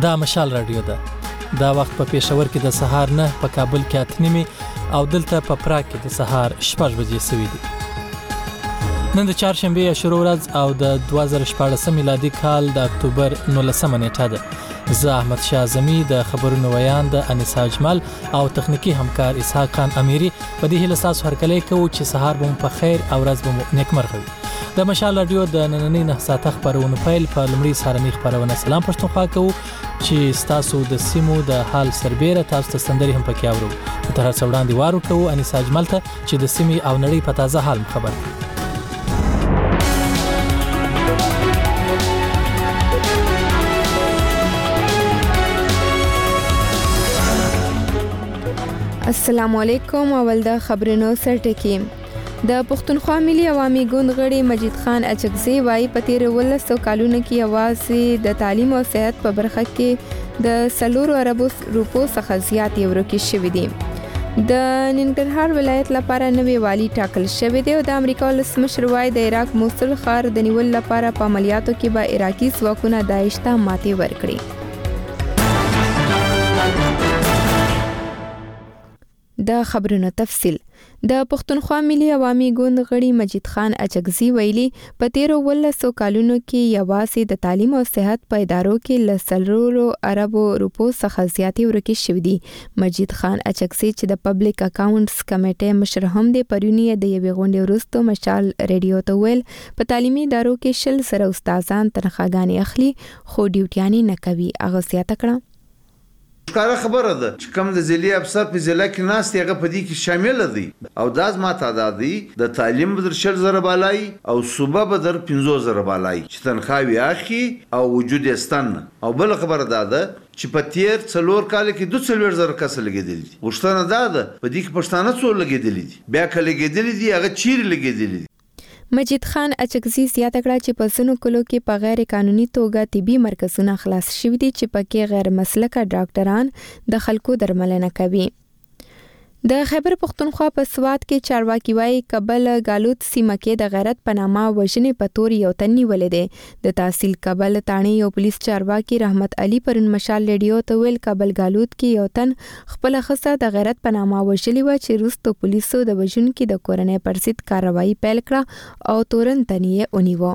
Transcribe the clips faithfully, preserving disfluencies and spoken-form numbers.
دا مشال رادیو ده. دا وخت په پېښور کې د سهار نه، په کابل کې اته نیمې او دلته په پراګ کې د سهار شپږ بجې سوي دي. نن د چهارشنبې اشرو ورځ او د دوه زره شپاړسم میلادي کال د اکتوبر نولسمه نیټه ده. زه احمد شاه اعظمي د خبرونو ویان د انیسا اجمل او تخنیکی همکار اسحاق خان امیری په دې هیله ستاسو هرکلی کوو چې سهار به مو په خیر او ورځ به مو نیکمرغه وي. د مشال رادیو د نننۍ نه ساعته خپرونو پیل په لومړي سهارنۍ خپرونه سلام پښتونخوا کوو چې ستاسو د سیمو د حال سربیره تاسو ته سندرې هم پکې اورو. تر هر څه وړاندې وارو کوو انیسا اجمل ته چې د سیمې او نړۍ په تازه حال خبر کړي. السلام علیکم. اول د خبرونو سرټکی. د پښتونخوا ملي عوامي ګوند غړي مجید خان اچکزي وايي په تیر ولسو کالونو کې یوازې د تعلیم او صحت په برخه کې د سلورو اربو روپو څخه زیات ورکې شوې دي. د ننګرهار ولایت لپاره نوی والی ټاکل شوی دی او د امریکا ولسمشر وايي د عراق موصل ښار د نیول لپاره په عملیاتو کې به عراقي ځواکونه داعش ته ماتې ورکړي. د خبرونو تفصیل. د پښتونخوا ملي عوامي ګوند غړي مجید خان اچکزي ویلي په تیرو ولسو کالونو کې یوازې د تعلیم او صحت په ادارو کې له سلورو اربو روپو څخه زیاتې ورکې شوې دي. مجید خان اچکزي چې د پبلک اکاونټس کمیټې مشر هم دی پرونی د یوې غونډې وروسته مشال ریډیو ته ویل په تعلیمي ادارو کې شل سره استادان تنخواګانې اخلي خو ډیوټیانې نه کوي. هغه زیاته کړه ښکاره خبره ده چې کوم د ضلعي افسر په ضلع کې ناست هغه په دې کې شامل دي او دا زما تعداد دی د تعلیم به در شل زره بالای او صوبه به در پنځه زره بالای چې تنخواوي اخی او وجود استن. او بل خبره ده ده چې په تیر څلور کال کې دوه څلور زره کس لګیدل دي. وشتنه ده ده په دې کې پښتانه څو لګیدل دي بیا کله لګیدل دي هغه چیرې لګیدل دي. مجید خان اچکزي زیاته کړه چې په ځینو کلو کې په غیر قانوني توګه طبي مرکزونه خلاص شوي دي چې پکې غیر مسلکه ډاکټران د خلکو درملنه کوي. د خیبر پښتونخوا په سوات کې چارواکي وايي کابل ګالوت سیمه کې د غیرت په نامه وژنې په تور یو تن نیولې دی. د تحصیل کابل تاڼې یو پولیس چارواکي رحمت علي پرون مشال ریډیو ته ویل کابل ګالوت کې یو تن خپل ښځه د غیرت په نامه وژلې وه چې وروسته پولیسو د وژونکي د کورنۍ پر ضد کاروایي پیل کړه او تورن تن یې ونیوه.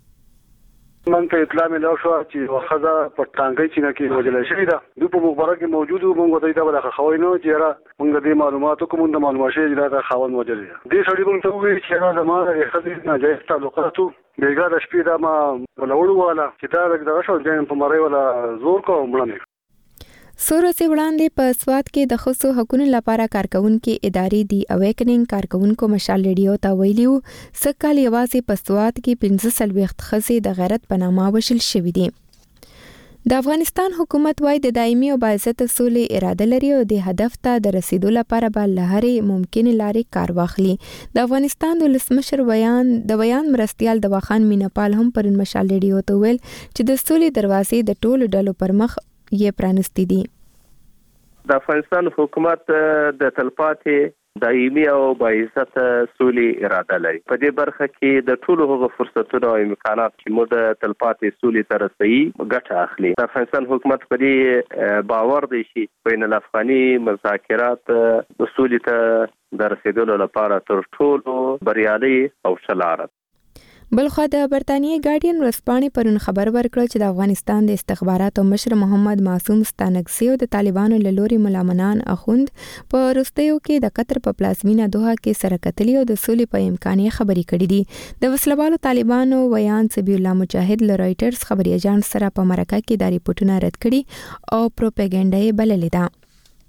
من ته اطلاع ملو شو چې وخذا په ټانګي چې نه کې وجل شوی دا دوی په مخبره کې موجود وو. موږ ته دا ولا خوینو چې را موږ د معلوماتو کوم د معلومات شي دا خاون وجل دي. دې سړي موږ ته وی چې دا زماره خزې نه جایز تعلقاتو بیګا د شپې دا ما ولوړو والا چې دا د شو جن په مړی ولا زور کو مړنه. سورسي وړاندې په سوات کې د خصوصي حقوقو لپاره کارکونکو ادارې دی اویکنینګ کارکونکو مشال ریډیو ته ویلیو سکهال یوازې په سوات کې پنځه سلويخت خزې د غیرت په نامه وشل شوې دي. د افغانستان حکومت وايي د دایمي او باعزته سولې اراده لري او د هدف ته د رسیدو لپاره به له هرې ممکنه لارې کار واخلي. د افغانستان د ولسمشر بیان د بیان مرستيال دواخان مینپال هم پر مشال ریډیو ته ویل چې د سولې دروازې د ټولو ډلو پر مخ یې پرانستی دي. د افغانستان حکومت د تلپاتې دایمي او باعزت سولې اراده لري. په دې برخه کې د ټولو هغو فرصتونو او امکانات چې موږ د تلپاتې سولې ته رسوي ګټه اخلي. د افغانستان حکومت په دې باور دی چې بین الافغاني مذاکرات د سولې ته د رسیدلو لپاره تر ټولو بریالي او ښه لاره. بلخو د برتانیې ګارډین ورځپاڼې پرون خبر ورکړ چې د افغانستان د استخباراتو مشر محمد معصوم ستانکزي او د طالبانو له لوري ملامنان اخوند په وروستیو کې د قطر په پلازمینه دوحه کې سره کتلي او د سولې په امکان یې خبرې کړې دي. د وسلوالو طالبانو ویان سبی الله مجاهد له رائټرز خبري اژانس سره په مرکه کې د ریپورتونو رد کړي او پروپاګاندا یې بللې ده.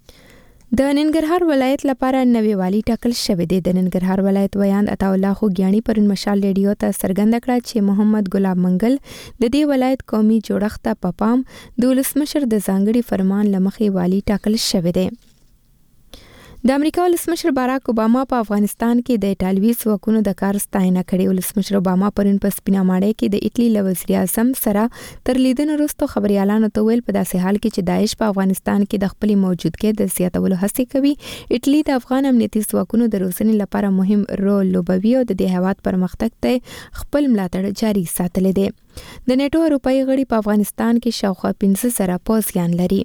د ننګرهار ولایت لپاره نوی والی ټاکل شوی دی. د ننګرهار ولایت ویاند عطا الله خوګیانی پرون مشال ریډیو ته څرګنده کړه چې محمد ګلاب منګل د دې ولایت قومي جوړښت ته په پام د ولسمشر د ځانګړي فرمان لمخې والی ټاکل شوی دی. د امریکا ولسمشر باراک اوباما په افغانستان کې د ایټالوي ځواکونو د کار ستاینه کړې. ولسمشر اوباما پرون په سپینه ماڼۍ کې د ایټالي له وزیر اعظم سره تر لیدنې وروسته خبريالانو ته ویل په داسې حال کې چې داعش په افغانستان کې د خپل موجودګۍ د زیاتولو هڅه کوي، ایټالي د افغان امنیتي ځواکونو د روزنې لپاره مهم رول لوبوي او د دې هیواد پرمختګ ته خپل ملاتړ جاري ساتلی دی. د نیټو اروپایي غړي په افغانستان کې شاوخوا پنځه زره پوځیان لري.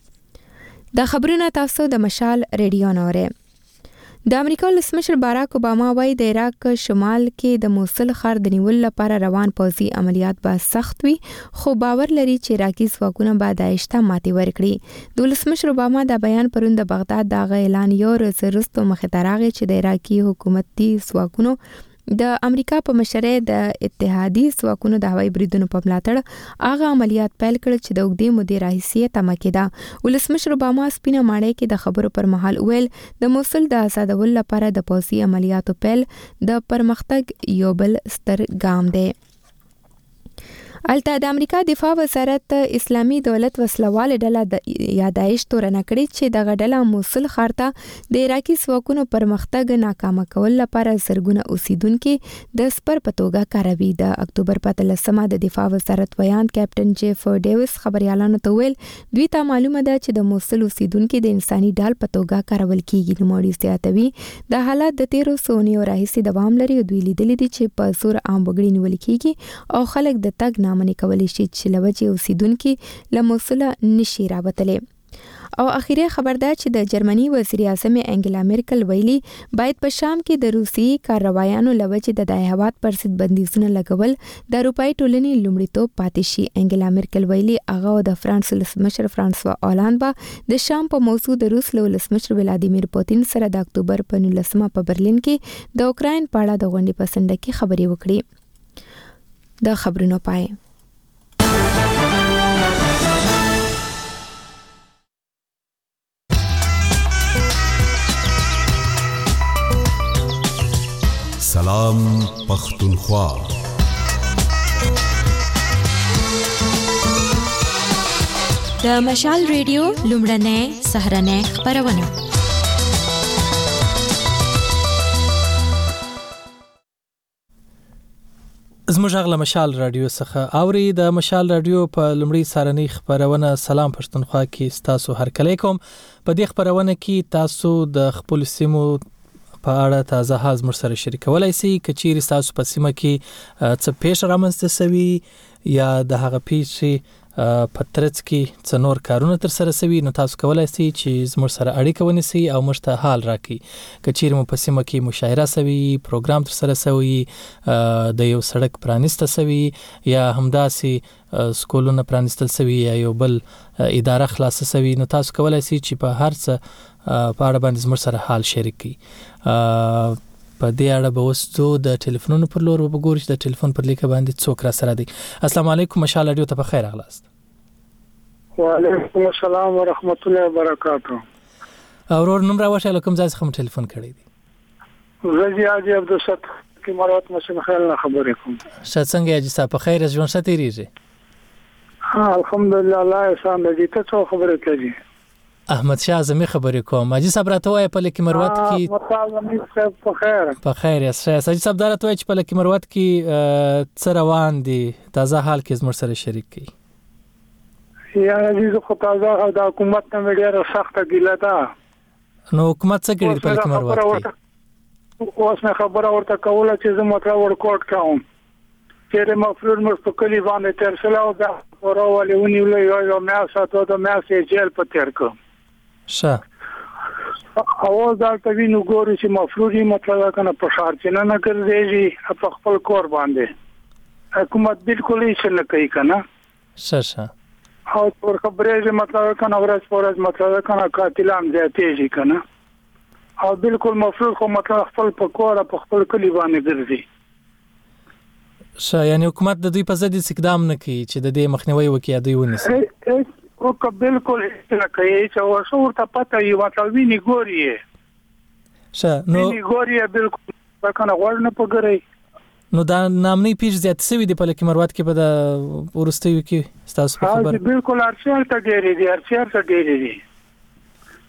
د خبرونه تاسو د مشال ریډیو نوره. د امریکا ولسمشر باراک اوباما وايي د عراق شمال کې د موصل ښار د نیولو لپاره روان پوځي عملیات به سخت وي، خو باور لري چې عراقي ځواکونه به داعش ته ماتې ورکړي. د ولسمشر اوباما دا بیان پرون د بغداد د اعلان یو ورځ وروسته مخې ته راغی چې د عراقي حکومتي ځواکونو د امریکا په مشرۍ د اتحادي ځواکونو د هوایي بریدونو په ملاتړ هغه عملیات پیل کړل چې د اوږدې مودې راهیسې تمه کېده. ولسمشر اوباما سپینه ماڼۍ کې د خبرو پر مهال ویل د موصل د آزادولو لپاره د پوځي عملیاتو پیل د پرمختګ یو بل ستر ګام دی. البته د امریکا دفاع وزارت اسلامي دولت وسلواله ډله د یا داعش تورنه کړې چې د غډله موصل ښار ته د عراقي ځواکونو پرمختګ ناکامه کول لپاره زرګونه اوسیدونکو د سپر په توګه کاروي. د اکتوبر په اتلسمه د دفاع وزارت ویان کیپټن جیف ډیویس خبريالانو ته ویل دوی ته معلومه ده چې د موصل اوسیدونکو د انساني ډال په توګه کارول کیږي. نو موري زیاتوي د حالت د تیرو سونیو راهیسې دوام لري. دوی لیدلي دي چې په زور عام وګړي نیول کیږي او خلک د تګ منی کولی شي چې لوجه اوسیدونکو له موصله نشي راوتلی. او اخیری خبر ده چې د جرمني وزیر اعظم انګلا مرکل ویلي باید په شام کې د روسي کاروایانو لوجه د دای هواد پر ضد بندیزونه لګول د اروپای ټولنې لومړیتوب پاتې شي. انګلا مرکل ویلي هغه د فرانس ولسمشر فرانسوا اولند به د شام په موضوع د روس ولسمشر ولادیمیر پوتین سره د اکتوبر په نولسمه په برلین کې د اوکراین په اړه د غونډې په سنډه کې خبرې وکړي. د خبرونو پای سلام پختونخوا. د مشال ریډیو لومړنۍ سهرنۍ خبرونه. زموږ غږ له مشال رادیو څخه اوري. د مشال رادیو په لومړی سهرنۍ خبرونه سلام پښتونخوا کې تاسو هرکلی کوم. په دې خبرونه کې تاسو د خپل سیمو په اړه تازه حال مر سره شریکولای شئ. کچېری تاسو په سیمه کې څه پیښ رامنځته شوي یا د هغه پیښې په ترڅ کې څه نور کارونه تر سره شوي، نو تاسو کولای شئ چې زموږ سره اړیکه ونیسئ او موږ ته حال راکړئ. کچېری مو په سیمه کې مشاعره شوي، پروګرام تر سره شوی، د یو سړک پرانیسته شوی یا همداسې سکولونه پرانیستل شوي یا یو بل اداره خلاصه شوی، نو تاسو کولای شئ چې په هر څه په اړه باندې زموږ سره حال شریک کړئ. په دې اړه به وستو د ټلیفونونو پر لور وګورئ چې د ټلیفون پر لیکه باندې څوک را سره دی. السلام علیکم، مشال رادیو ته په خیر راغلاست. وعلیکم السلام ورحمت الله وبرکاتہ. اورور نوم راوښه لکم ځای څخه ټلیفون کړی دی. زه حاجی عبدالستر کی مرات مسن خیال نه خبرې کوم. شات څنګه حاجی صاحب په خیر ژوند شته ریږي؟ ها الحمدلله الله احسان دې ته څو خبرې کوي. احمد شاه اعظمي خبرې کوم. حاجی صاحب راته وای په لکه مروت کې مطالعه صاحب په خیر په خیر یې. حاجی صاحب راته وای چې په لکه مروت کې څه روان دي، تازه حال کې زموږ سره شریک کړي. یا عزیز خو تازه د حکومت نه ډیره سخته ګیله ده. نو حکومت څه کړي په لکه مروت کې؟ اوس نه خبره ورته کوله چې زه مطلب ورکوټ کوم چې مفروض مر په کلی باندې تر سلاو دا ورولې ونیول یو یو مې ساتو د مې جیل په تیر کو شه اول دا ته وینو ګوري چې مفروضي مطلب کنه په شهر کې نه نه ګرځي په خپل کور باندې حکومت بالکل هیڅ نه کوي کنه. شه شه او پر خبرې مطلب کنه ورځ پر ورځ مطلب کنه قاتلان زیاتېږي کنه او بالکل مفروض خو مطلب خپل په کور په خپل کلی باندې ګرځي. شه یعنی حکومت د دوی په ضد اقدام نه کوي چې د دې مخنیوي وکړي دوی ونیسي. او که بالکل نه کوي چې ورسو ورته پته یو مطلب ویني ګوري. شه نو ویني ګوري بالکل کنه غوړ نه پګري. نو دا نامنی پیښ زیات سوي دی په لکه مروت کې په د ورستیو کې تاسو په خبر بالکل ارشل ته ډېری دي ارشل ته ډېری دي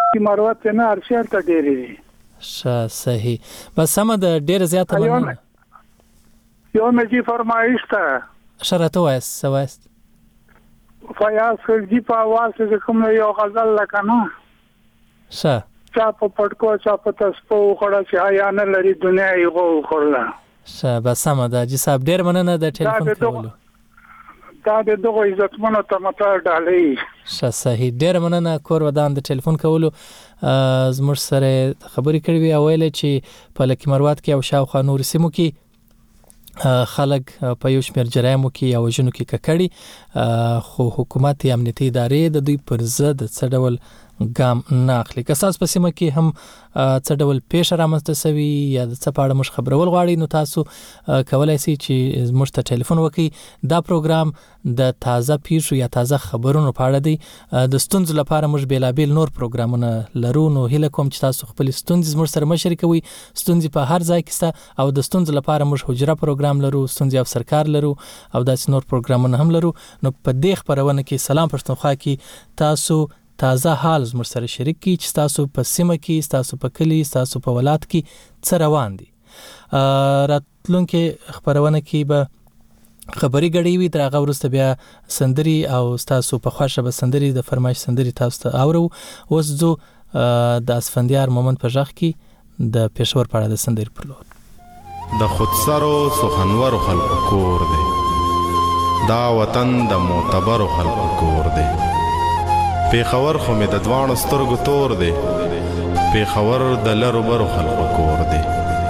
کی مروت نه ارشار ته ډېری دي. ښه صحیح. بس سمه ده، ډېره زیاته مننه. یو مې جی فرمایش ته ښه راته وایاست، څه وایاست؟ فیاض خلجي په اواز کې کوم یو غزل لکه نه ښه چا په پټکو چا په تسپو وخوړه چې حیا نه لري دنیا یې وخوړله. ښه بس سمه ده حاجي صاحب، ډېر مننه د ټلیفون کولو. دا د دغو عزتمنو ته مطلع ډالۍ. ښه صحیح، ډېر مننه کور ودان د ټلیفون کولو. زموږ سره خبرې کړې وي او ویلې چې په لکي مروت کې او شاوخوا نورو سیمو کې خلک په یو شمېر جرایمو کې او وژنو کې ککړي، خو حکومت امنیتي ادارې د دوی پر ضد څه ډول ګام نه اخلي. که ستاسو په سیمه کې هم څه ډول پیښه رامنځته سوي یا د څه په اړه موږ خبرول غواړئ، نو تاسو کولی شئ چې موږ ته ټلیفون وکړئ. دا پروګرام د تازه پیښو یا تازه خبرونو په اړه دی. د ستونزو لپاره موږ بیلابیل نور پروګرامونه لرو، نو هیله کوم چې تاسو خپل ستونزې زموږ سره مه شریکوئ. ستونزې په هر ځای کې شته او د ستونزو لپاره موږ حجره پروګرام لرو، ستونزې او سرکار لرو او داسې نور پروګرامونه هم لرو. نو په دې خپرونه کې سلام پښتونخوا کې تاسو تازه حال زموږ سره شریک کی چې تاسو په سیمه کې، تاسو په کلی، تاسو په ولایت کې څه روان دي. راتلونکي خبرونه کې به خبري غړي وي، تر هغه وروسته بیا سندري او تاسو په خوښه به سندري د فرمایش سندري تاسو ته اورو. اوس زه د اسفندیار مومند په ژغ کې د پېښور په اړه د سندري پر لور. د خودسرو سخنورو خلکو کور دی، دا وطن د معتبرو خلکو کور دی. پیښور خو مې د دواړو سترګو تور دی، پیښور د لرو برو خلکو کور دی.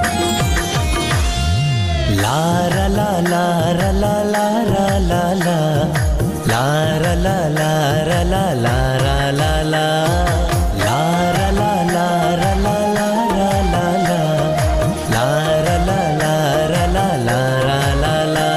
لا را لا لا را لا لا را لا لا لا را لا لا را لا لا را لا لا لا را لا لا را لا لا را لا لا لا را لا لا را لا لا را لا لا.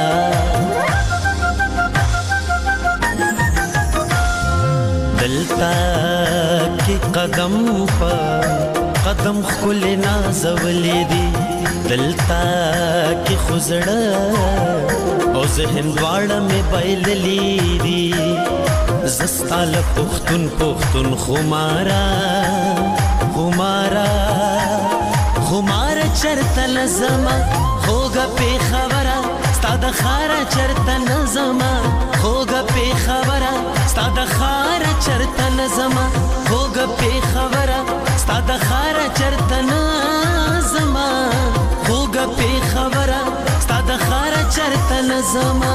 دلتا کی قدم پا قدم خل نازولی دی، دلتا کی خزړه او ذهن دواړه مې بایللی دي. زستال پختون پختون خمارا خمارا خمارا چرته لزما خوګه په خبره ستاد خارا چرته نظما خوګه په خبره ستاد خارا چرته نظما خوګه په خبره ستاد خارا چرته نظما خوګه په خبره ستاد خارا چرته نظما.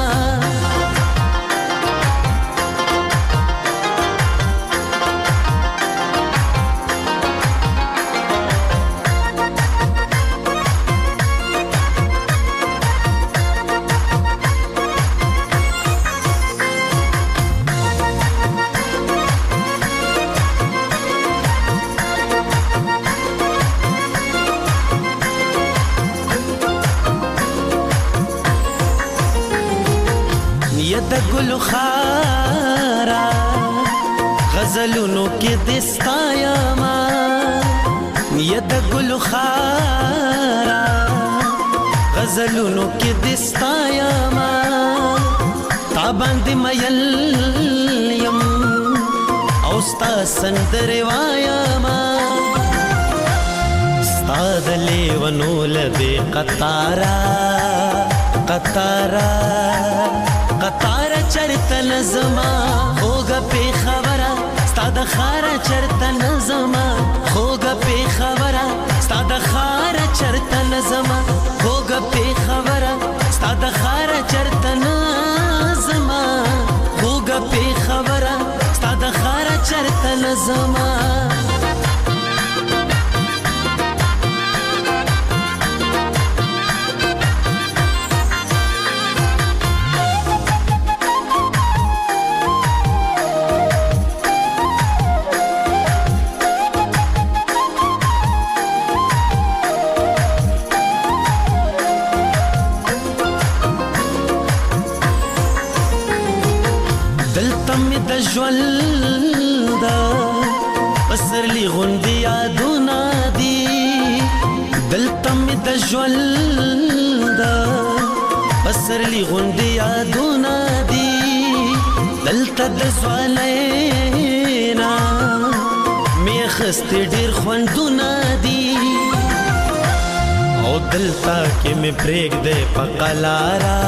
د ګل خارا غزلونو کې دستایا ما، یا د ګل خارا غزلونو کې دستایا ما. تا باندې مېل یم او ستا سندره وایا ما، ستا د لیونو لدې قطارا قطارا قطار چرته نظما خوګه په خبره ستاد خارا چرته نظما خوګه په خبره ستاد خارا چرته نظما خوګه په خبره ستاد خارا چرته نظما خوګه په خبره ستاد خارا چرته نظما. ژوند پسرلی غوندې یادونه دي، دلته مې د ژوند پسرلی غوندې یادونه دي، دلته د ځوانۍ نه مې خسته ډیر خوندونه دي او دلتا کې مې پرېګ دې په قلارا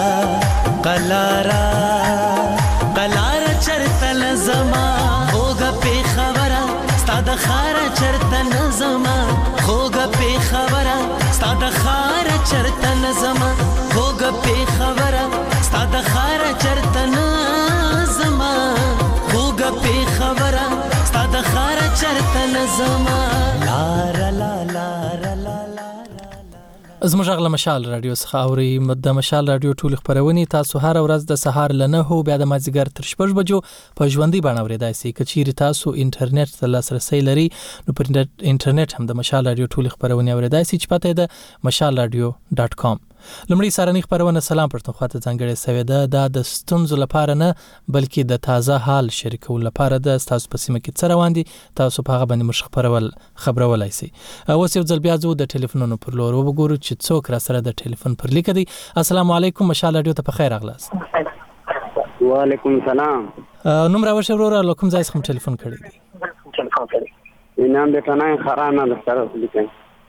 قلارا قلارا چرته لزما خوګه په خبره ستاد خارا چرته لزما خوګه په خبره ستاد خارا چرته لزما خوګه په خبره ستاد خارا چرته لزما خوګه په خبره ستاد خارا چرته لزما لا لا لا لا زموږ غل مشال رادیو څخه اوري د مشال رادیو ټول خبرونه تاسو هر ورځ د سهار لنه هو بیا د مازیګر تر شپږ بجو په ژوندۍ باندې اورېدای شئ کچېری تاسو انټرنیټ ته لاسرسي لري نو پر انټرنیټ هم د مشال رادیو ټول خبرونه اورېدای شئ چې پته ده مشال رادیو ډاټ کام لمړی سارنی خبرونه سلام پرتون خاطر ځانګړی سوي ده د ستونزو لپاره نه بلکې د تازه حال شریکول لپاره د تاسو په سیمه کې څه روان دي تاسو په هغه باندې مشخ خبرول خبرولای شئ اوس یو ځل بیا زو د ټلیفونونو پر لور وګورو چې څوک را سره د ټلیفون پر لیک دی السلام علیکم مشال رادیو ته په خیر اغلاس وعلیکم السلام نوم را وشه ورور لکم ځای څخه ټلیفون کړی دی نام دې تنه خرانه د سره لیکم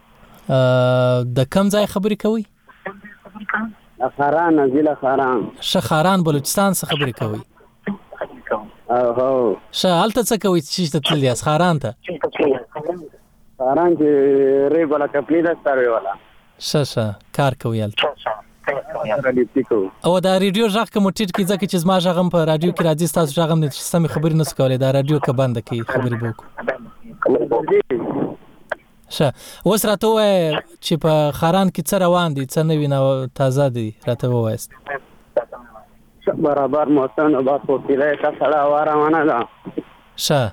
د کم ځای خبرې کوي خران ضلع خران شخاران بلوچستان څخه خبرې کوي او هو شالته څه کوي چې ته تل یاس خاران ته خران چې ریګولا کپلی د سره ولا شه شه کار کوي الته او دا ریډیو ژغ کوم ټیټ کی ځکه چې زما ژغم په رادیو کې راځي تاسو ژغم نه سمې خبرې نه کولای دا رادیو کې بند کی خبرې وکړو شه اوس راته وای چې په خاران کې څه روان دي څه نوی نو تازه دي راته وایست برابر موسم بعد په پیله کا سړا واره ده شه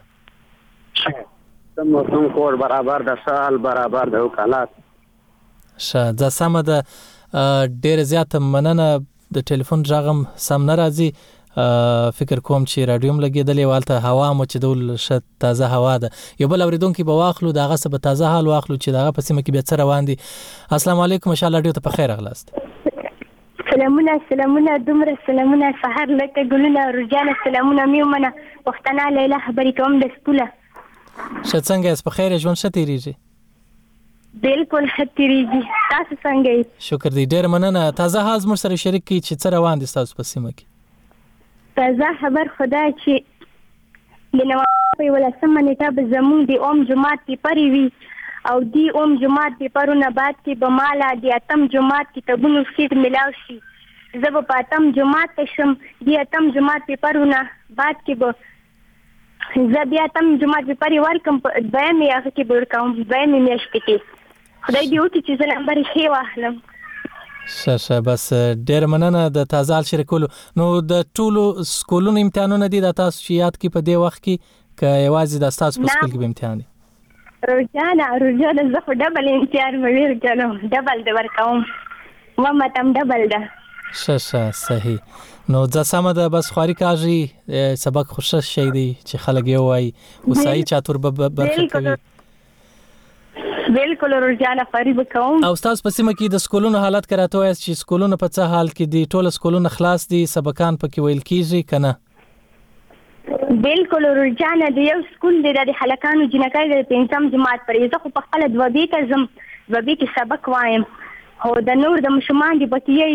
موسم کور برابر د سال برابر د وکالات شه د سم د ډیر زیات مننه د ټلیفون ژغم سم ناراضي فکر کوم چې رادیوم لګیدلې والته هوا مو چې دول شت تازه هوا ده یو بل اوریدونکو به واخلو دغه څه به تازه حال واخلو چې دغه په سیمه کې به څه روان دي السلام علیکم ان شاء الله رادیو ته په خیر اغلاست سلامونه سلامونه دومره سلامونه سحر لکه ګلونه رجانه سلامونه میومنه وختنا لیلا خبرې کوم د سکوله شه څنګه اس په خیر ژوند شته ریږي بالکل خطرېږي تاسو څنګه یې شکر دې ډېر مننه تازه حال مر سره شریک کی چې څه روان دي تاسو په سیمه کې تازه خبر خدا چې د نوامبر په ولسمه نیټه به زموږ د اوم جماعت پیپرې وي او دی اوم جماعت پیپرونه بعد کې به مالا د اتم جماعت کتابونو سیټ ملاو شي زه به په اتم جماعت کې شم د اتم جماعت پیپرونه بعد کې به زه بیا اتم جماعت پیپرې ورکم په دویمې هغه کې به ورکوم دویمې میاشتې کې خدای دې وکړي چې زه نمبر ښې واخلم شه شه بس ډېر مننه د تازه حال شریکولو نو د ټولو سکولونو امتحانونه دي د تاسو چې یاد کې په دې وخت کې که یوازې د تاسو په سکول کې به امتحان دي روزانه روزانه زه خو ډبل امتحان مې ورکړم ډبل دې ورکوم ومتم ډبل ده شه شه صحیح نو ځه سمه ده بس خواري کاږي سبق خوښه شي دی چې خلک یې وایي وسایي چاتور به برخه کوي بالکل روزانه فریب کوم او تاسو په سیمه کې د سکولونو حالت کراته وایي چې سکولونو په څه حال کې دي ټول سکولونه خلاص دي سبقان پکې ویل کیږي کنه بالکل روزانه د یو سکول د هلکانو جنکای د پنځم جماعت پرې زه خو په خپل دوبي ته زم دوبي کې سبق وایم او د نور د مشمان دی بکیي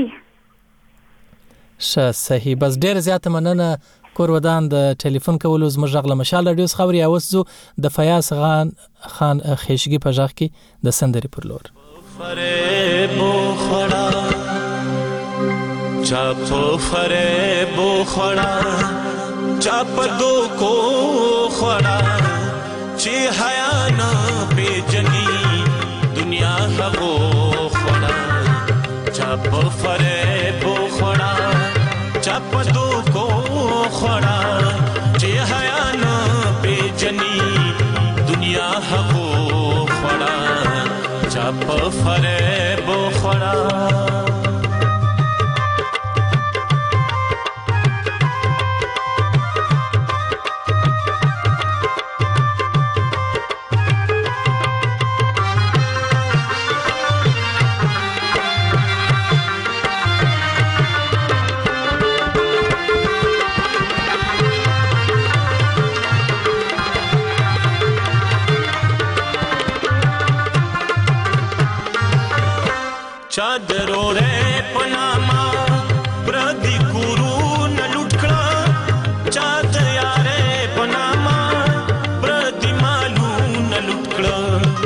شه صحیح بس ډېر زیات مننه کور ودان د ټلیفون کولو زموږ غل مشال رادیو خبري اوسو د فیاض خان خان خېشګي په ځخ کې د سندري پر لور فریب خوړا چاپ فریب خوړا چاپ دو کو خوړا چې حیا نه پیجنی دنیا هغو خوړا چاپ فریب خوړا چاپ دو کو خوڑا چه حیان پیجنی دنیا حقو خوڑا چاپ فریب خوڑا چادرو رے پناما پردی کورو نلوٹکڑا چاد یارے پناما پردی مالو نلوٹکڑا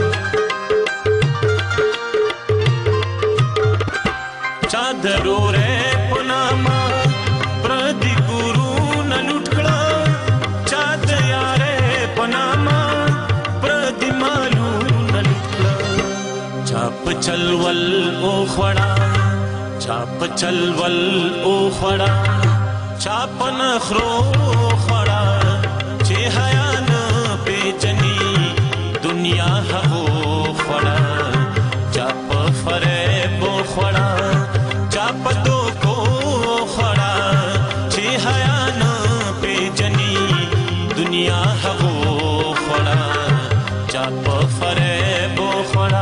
چادرو رے پناما پردی کورو نلوٹکڑا چاد یارے پناما پردی مالو نلوٹکڑا چاپ چلول او خڑا چاپ چلول او خڑا چاپ نخرو خڑا چه حیا نه پیجنی دنیا هغو خڑا چاپ فریب خڑا چاپ دو کو خڑا چه حیا نه پیجنی دنیا هغو خڑا چاپ فریب خڑا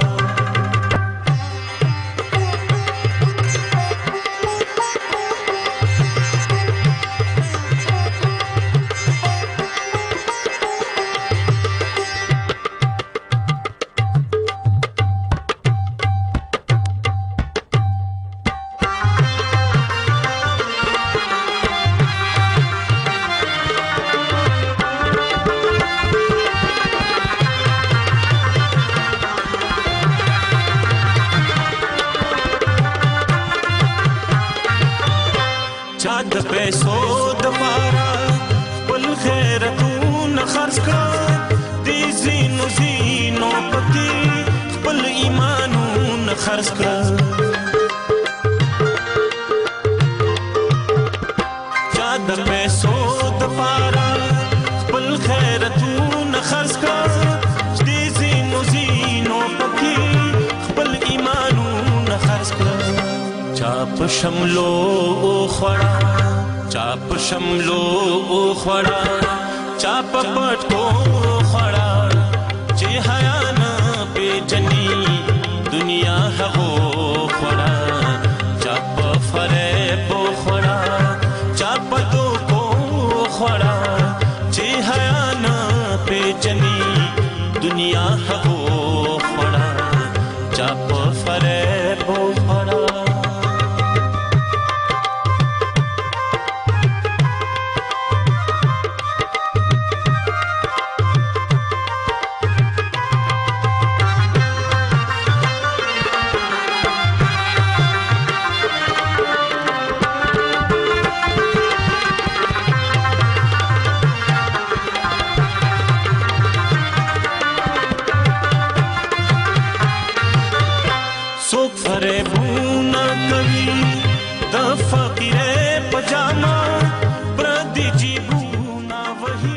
چاد پیسو دپارا پل خیرتون خرڅ کړه دی زینو زینو پکې خپل ایمانون خرڅ کړه چاد پیسو دپارا خپل خیرتون خرڅ کړه دی زینو زینو پکې خپل ایمانون خرڅ کړه چاپ شملو او خڑا چاپ شملو او خڑا چاپ پټ کو خڑا چې حیا نه پیجنی دنیا هغو خڑا چاپ فریب خڑا چاپ دو کو خڑا چې حیا نه پیجنی دنیا هغو خڑا چاپ فریب خڑا فریبونه کوي د فقیره پجاما پردي جیبونه وهي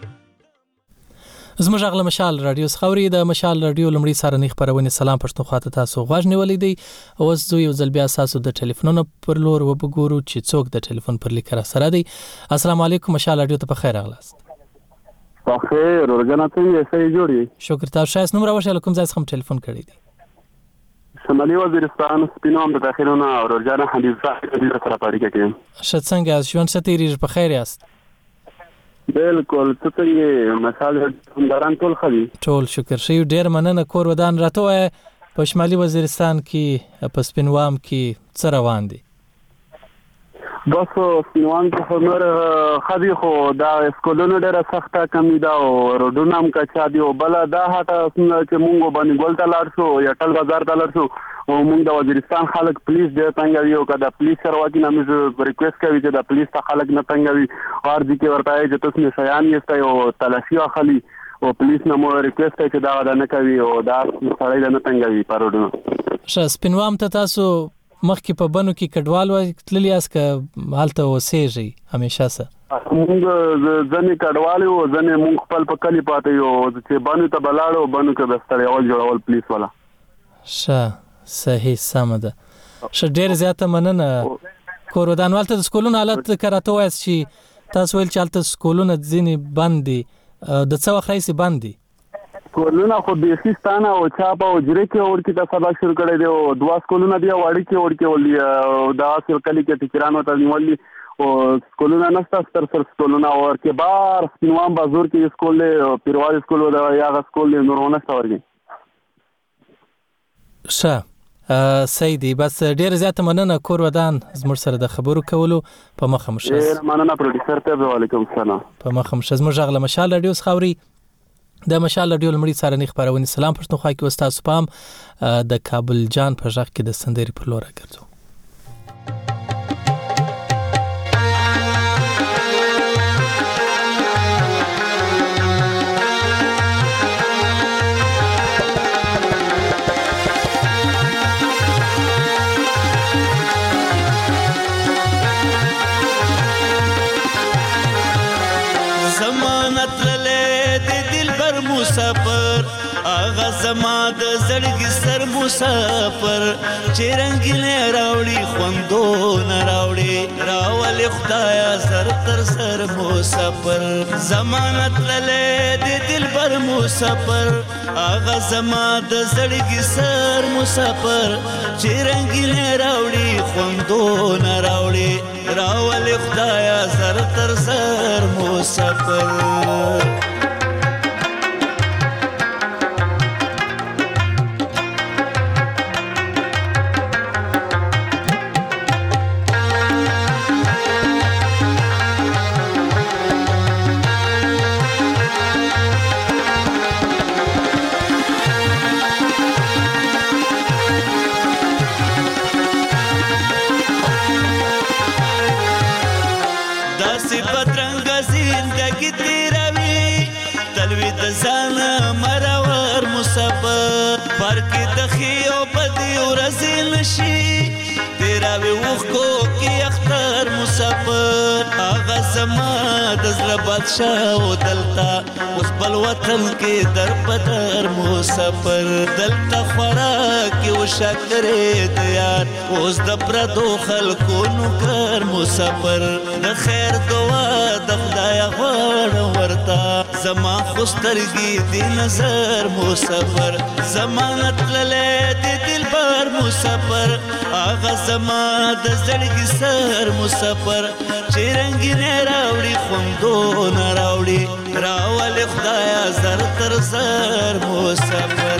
زموږ غل مشال رادیو خوري د مشال رادیو لمړی سارنې خبرونه سلام پښتونخوا ته تاسو غواړ نیولې دی اوس زه یو ځل بیا تاسو د ټلیفون پر لور وبګورو چې څوک د ټلیفون پر لیکره سره دی السلام علیکم مشال رادیو ته په خیر راغلاست په خیر ورګنه ته یې جوړی شکر تاسو شایس نوم راوښه کوم ځای څخه ټلیفون کړی دی شمالي وزیرستان سپینوم د داخلونه او ورجانه حدیثه د سره پاړی کې شت څنګه ژوند ستیری په خیر یاست بالکل ته ته مثال همداران ټول خلی ټول شکر شي ډیر مننه کور ودان راته په شمالي وزیرستان کې په سپینوام کې څه روان دي بس سپینوام کې خمر خدي خو دا سکولونو ډیره سخته کمی دا او روډونه هم کچا دی او بل دا هټه چې مونږ باندې ګول ته لاړ شو یا ټل بازار ته لاړ شو او مونږ د وزیرستان خلک پولیس ډیر څنګه یو کدا پولیس سره واکې نامې ریکوست کوي چې د پولیس ته خلک نه څنګه وي اور دي کې ورته چې تاسو نه شیان یسته او تلاشي اخلي او پولیس نه مو ریکوست کوي چې دا نه کوي او دا سړی نه څنګه وي پروډونه ش سپینوام ته تاسو مخکې په بنو کې کډوال وای تللی اس ک حالت وسېږي همیشه سره موږ ځنې کډوال او ځنې موږ خپل په کلی پاتې یو چې بنو ته بلاړو بنو کې بستر اول جوړول پولیس والا ش صحیح سم ده ش ډیر زیاته مننه کورودانوال ته سکولونو حالت کراته وای چې تاسو ول چالت سکولونو ځینې بندي د څو خیسي بندي سکولونه خو بیسیستانه او چاپا او جری کې اور کې د سبق شروع کړی دی او دوا سکولونه دی وړي کې اور کې ولي دا اصل کلی کې تکرانو ته نیولې او سکولونه نستا ستر ستر سکولونه اور کې بار سپینوام بازور کې سکول دی پیروال سکول دا یا سکول دی نورونه ستوري ښه صحیح دی. بس ډیر زیاته مننه کور ودان زموږ سره د خبرو کولو. په مخه مو شه. ډیر مننه پروډوسر ته. وعلیکم السلام. په مخه مو شه. زموږ غږ له مشال رادیو څخه اوري. د مشال رادیو لمړی سارنې خبرونه سلام پښتونخوا کې استاد سپام د کابل جان په ځخ کې د سندري پر لور راګرځو. مسافر آغا زما د زړګي سر مسافر چې رنگینه راوړي خوندونه راوړي راولې خدایا سر تر سر مسافر ضمانت لله د دلبر مسافر آغا زما د زړګي سر مسافر چې رنگینه راوړي خوندونه راوړي راولې خدایا سر تر سر مسافر. زما د زړه بادشاه او دلتا اوس بل وطن کې در بدر مسافر دلتا خوراک او شکرې د یار اوس د پردو خلکو نو کار مسافر د خیر دعا د خدای غواړم ورته زما خوسترګي دی نظر مسافر ضمانت لله د دلبر مسافر آغا زما د زړګي سر مسافر چې رنگینه راوړي خوندونه راوړي راولې خدایا زر تر زر مسافر.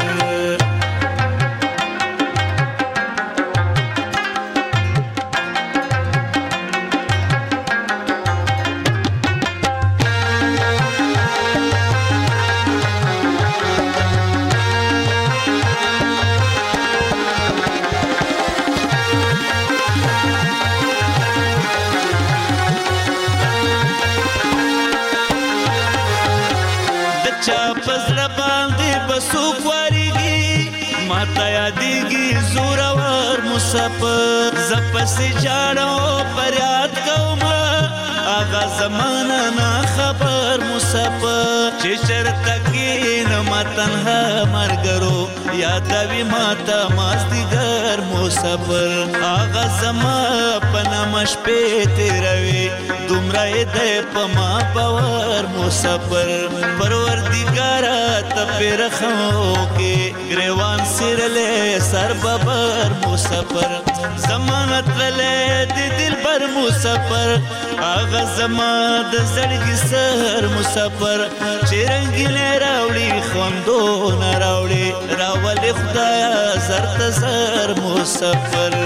مسافر زپسې جاړو پریاد کومه آغا زمانه نا خبر مسافر چې چرته کې نه ما تنها مرګرو یادوي ماته مازدیګر مسافر آغا زما په نامه شپې تیروي دومره دې په ما باور مسافر پروردګاره ته پې رحم وکړې ګریوان سیرلې سر ببر مسافر ضمانت لله د دلبر مسافر آغا زما د زړګي سر مسافر چې رنگینه راوړي خوندونه راوړي راولې خدایا زر ته زر مسافر.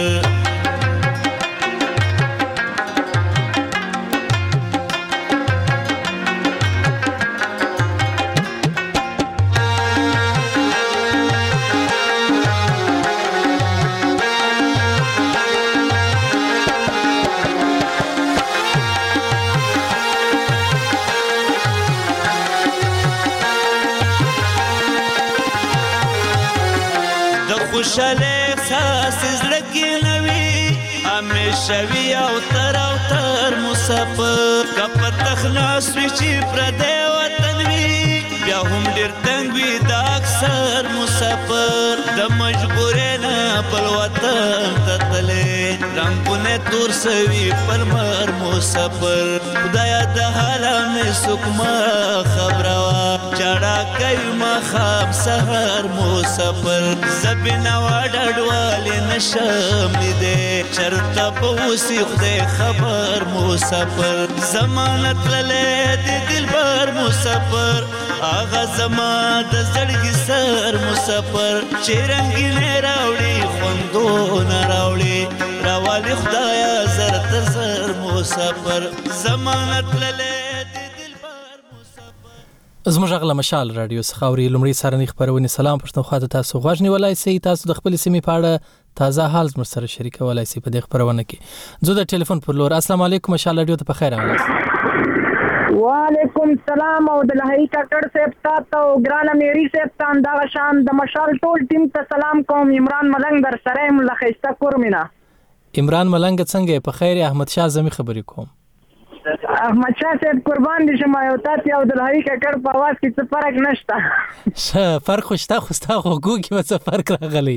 خوشاله احساس زړه کې نوي همیشه وي او تر او تر مسافر که تخلاص وي چې پردی وطن وي بیا هم ډېر تنګ وي دا اکثر مسافر د مجبورۍ نه بل وطن ته تللی رنګونه تور سوي پر مر مسافر خدایا د حاله مې څوک مه خبروه چاړه کوي ماښام سهار مسافر زه نوا ډډوالې نشم لیدې چرته به اوسي خدای خبر مسافر ضمانت لله د دلبر مسافر آغا زما د زړګي سر تر مسافر چې رنگینه راوړي خوندونه راوړي راوالي خدایا زر تر زر مسافر ضمانت للی زموږ غږ له مشال رادیو څخه اوري. لومړی سرنۍ خپرونې سلام پښتونخوا ته تاسو غوږ نیولی سئ. تاسو د خپلې سیمې په اړه تازه حال زموږ سره شریکولی سئ په دې خپرونه کې. زه د ټلیفون پر لور. السلام علیکم مشال رادیو ته په خیر راغلاست. وعلیکم السلام او د لهي کاکړ صاحب تاسو او ګرانه میری صاحب ته دا شان د مشال ټول ټیم ته سلام کوم. عمران ملنګ در سره یم له خیسته کورمینا. عمران ملنګ څنګه په خیر؟ احمد شاه زمي خبرې کوم. احمد شاه صاحب قربان دي شم یو تاسو او د لهي کاکړ په आवाज کې څه فرق نشته. شه فرق خوشته خوستا غوګو کې څه فرق راغلی.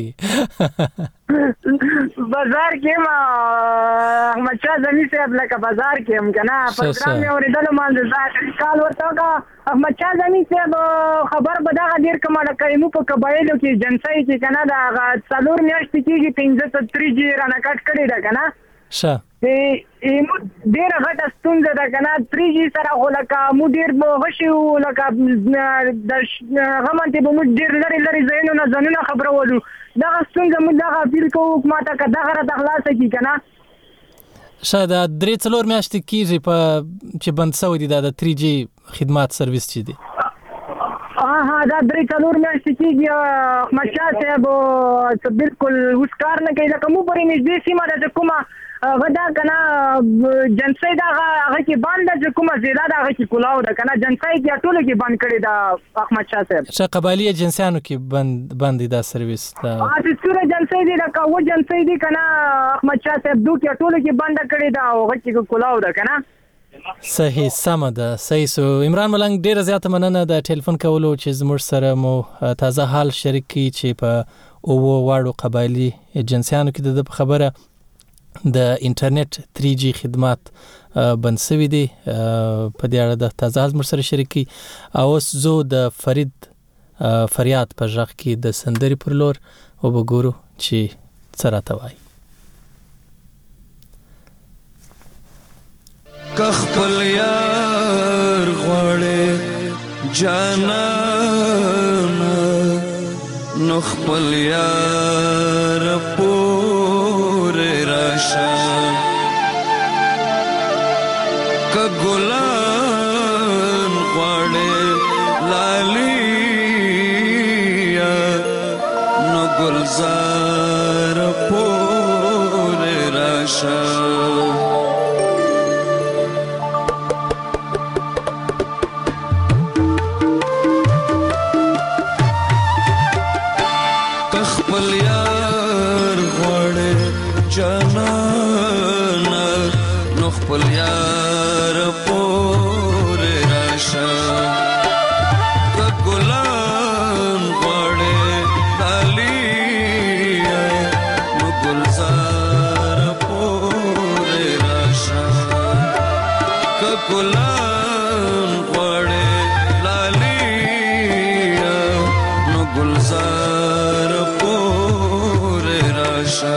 بازار کې ما احمد شاه زمي صاحب لکه بازار کې هم کنه پروګرام یې اوریدل مانځه ځکه کال ورته کا احمد شاه زمي صاحب خبر به دا ډیر کومه لکه مو په قبایلو کې جنسای کې کنه دا څلور میاشتې کېږي پنځه تر جی رانه کټ کړی دا کنه شه ایمو ډیر غټه ستونزه ده کنه تری جی سره ولکه مو ډیر وښیو لکه د غمنته به مو ډیر لري لري زینو نه زنونه خبرولو دا ستونزه مو دا فیل کوو ماته که دا غره د خلاص کی کنه شه دا درې څلور میاشتې کېږي په چې بند شوی دی دا د تری جی خدمات سرویس چې دی. ها دا درې څلور میاشتې کېږي مشا صاحب بالکل اوس کار نه کوي لکه مو پرې نږدې سیمه ده کومه غدا کنه جنسای دا هغه کې باندې چې کومه زیاده دا هغه کې کلاو ده کنه جنسای کې ټول کې بند کړی دا احمد شاه صاحب. شه قبایلی جنسیانو کې بند باندې دا سرویس دا ا چې څوره جنسای دی دا کو جنسای دی کنه احمد شاه صاحب دوه کې ټول کې بند کړی دا هغه کې کلاو ده کنه. صحیح سم ده صحیح. سو عمران ملنګ ډیره زیاته مننه د ټلیفون کولو چې زموږ سره مو تازه حال شریک کی چې په او واړو قبایلی جنسیانو کې د خبره د انټرنیټ تری جی خدمات بند شوي دي په دې اړه د تازه حال سره شریک کی. او اوس زه د فرید فریاد په ژغ کې د سندري پر لور او وګورو چې څه راته وایي. کخپل یار غواړې جانان نو خپل یار پورې راشه که ګلان غواړې لالیا نو ګلزار پورې راشه خپل یار پورې راشه که ګلان غواړې لالیا نو ګلزار پورې راشه که ګلان غواړې لالیا نو ګلزار پورې راشه.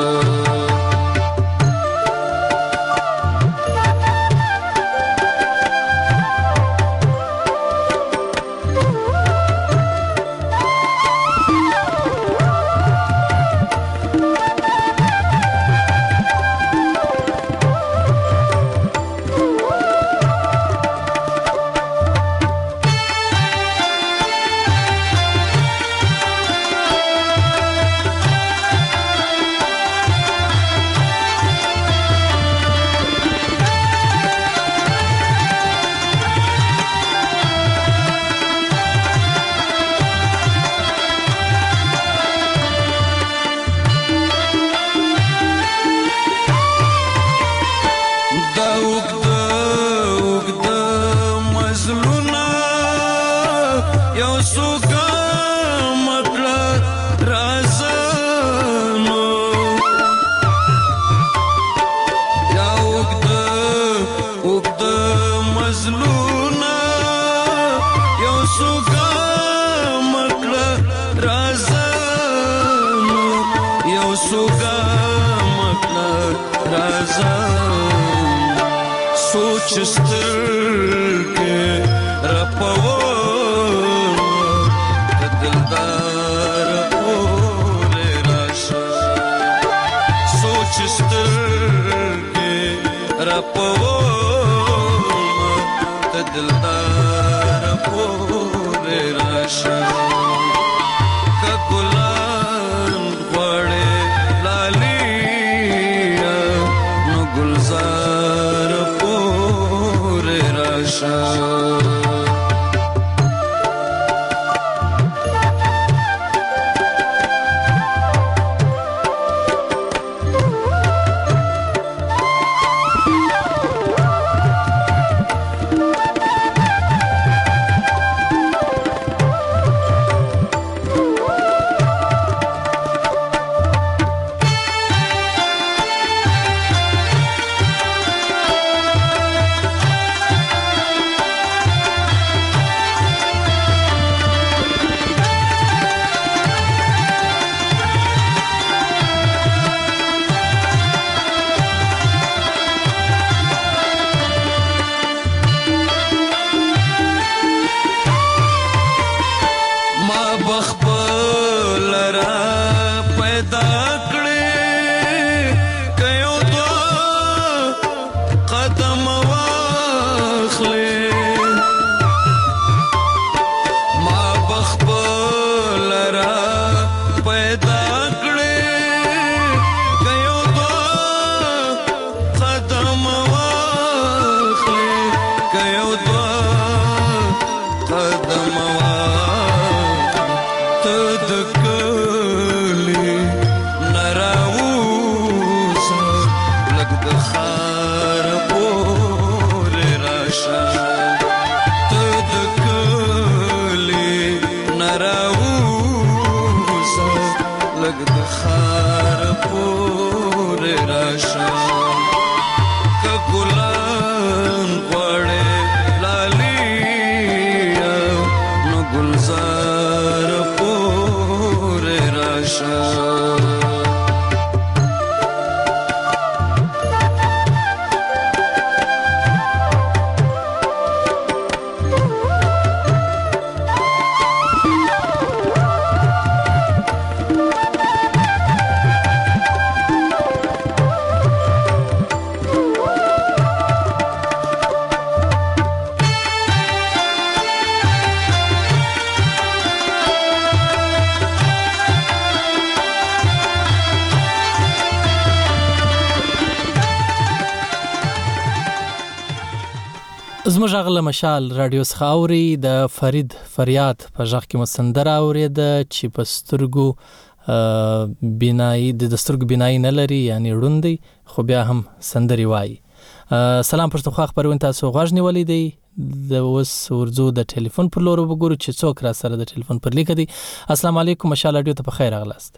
सोच स्तर के रपवो दिलदार ما بخبل را پیدا کړې کيو دو قدم واخلې ما بخبل را پیدا کړې کيو دو قدم واخلې کيو دو قدم زموږ غل مشال رادیو څخه اوري د فرید فریاد په ځخ کې مسندر اورید چې په سترګو بنای د سترګو بنای نه لري یعنی وړوندي خو بیا هم سندري وای. سلام پښتونخوا خبرونه تاسو غوښنی ولیدي د اوس ورزو د ټلیفون پر لور وګورو چې څوک را سره د ټلیفون پر لیک دی. السلام علیکم مشال رادیو ته په خیر اغلاست.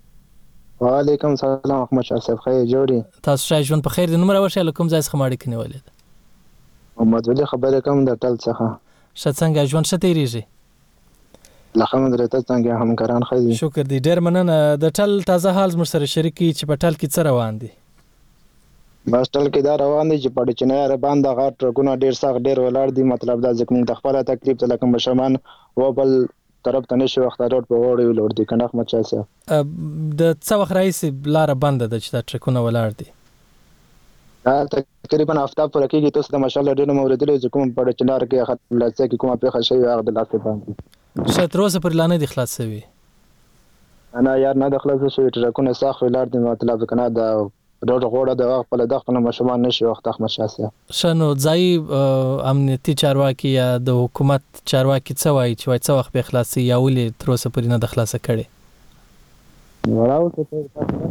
وعلیکم السلام احمد شاه صاحب خیر جوړی تاسو شای ژوند په خیر د نمبر ورشه لکم ځای څخه ماړی کني ولید محمد ولی خبره کوم د ټل څخه شت څنګه ژوند شتېریږي الحمدلله څنګه همکاران خېږي شکر دی ډېر مننه د ټل تازه حال مر سره شریکي چې په ټل کې څه روان دي بس ټل کې دا روان دي چې په چنار باندې غاټ ټرکونه ډېر سخت ډېر ولاړ دي مطلب دا ځکه موږ د خپل تکلیف ته لکه مشمان و بل طرف ته نشو وخت روډ په وړي ولور دي کنه احمد شاه صاحب د څو وخت رئیس لار بند ده چې دا ټرکونه ولاړ دي دا تقریبا هفته پر کېږي تاسو د ماشاءالله ډېر موردلې چې کوم په چنار کې خط لاسه کې کومه پیښه شوی هغه د لاسه باندې شاید روزه پر لانه د خلاص شوی انا یار نه د خلاص شوی ټرکونه ساخ ولار دي مطلب کنه دا روډ غوړه د وخت په دغه نه مشمان نشي وخت احمد شاه صاحب شنو ځای امنیتي چارواکي یا د حکومت چارواکي څه وایي چې وای څه وخت به خلاصي یا ولې تر اوسه پرې نه د خلاصه کړي وراو ته تاسو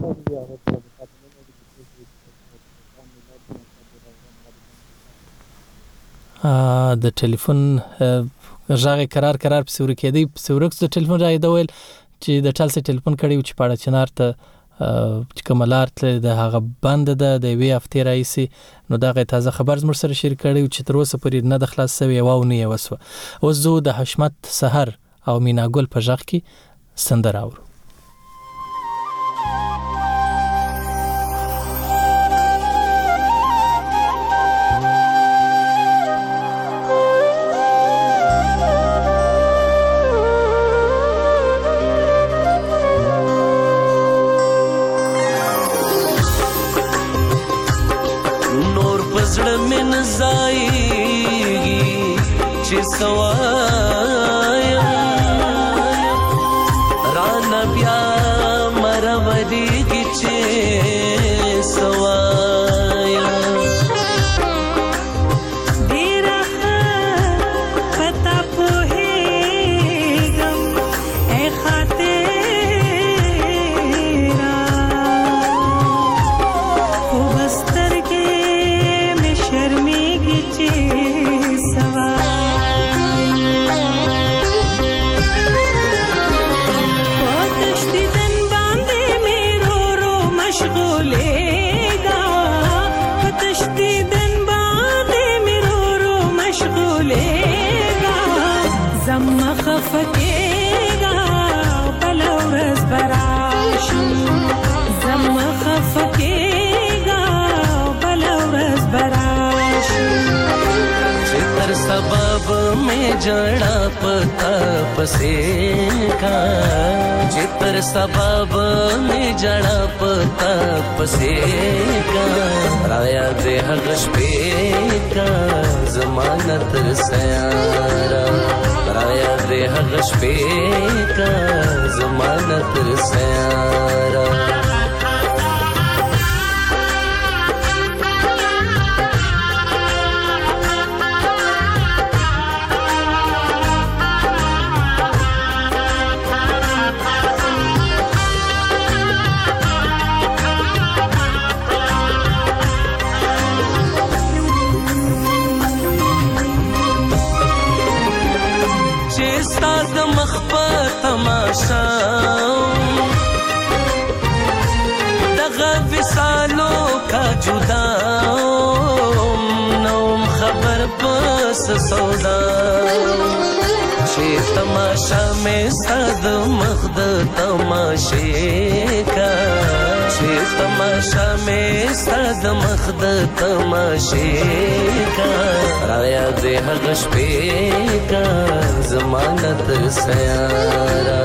د ټلیفون ژغه قرار قرار په سور کې دی سورکس د ټلیفون راي دویل چې د ټل سره ټلیفون کړي چې پاړه چنار ته چې کوملار ته د هغه بند ده د وی افتی رئیسي نو دا غي تازه خبر زموږ سره شیر کړي چې تر اوسه پرې نه د خلاص سوي واو نه وسو اوس زو د حشمت سحر او مینا ګل په ژغ کې سندر اورو سوایا رانا بیا مروری کی چه سوایا دیرا پتا پوہے گم اے خاطرہ وہ بستر کے میں شرمی کی چه سوایا Thank you. جڑا پتا پسے کا جتر سبب میں جڑا پتا پسے کا رایا دے حقش پہ کا ضمانت سیارا رایا دے حقش پہ کا ضمانت سیارا تماشا دغه وصالو کا جدا نوم خبر پس سودا چې تماشا میں صد مخد تماشے کا چې تماشا میں صد مخد تماشے کا رایا دے حقش پہ کا ضمانت سیارا